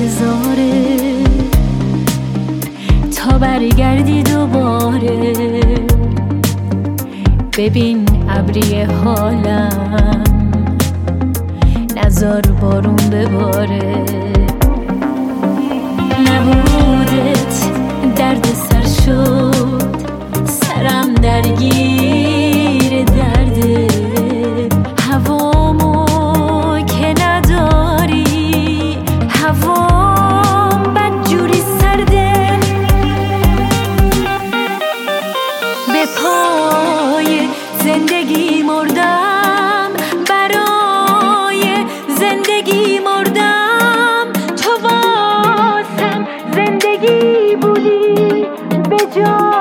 انتظاره تا برگردی دوباره. ببین ابری حالم، نزار بارون بباره. نبودت درد سر شد، سرم درگیر درده. هوامو که نداری، هوام بدجوری سرده. به پای زندگی مردم، برای زندگی مردم. تو واسم زندگی بودی به جای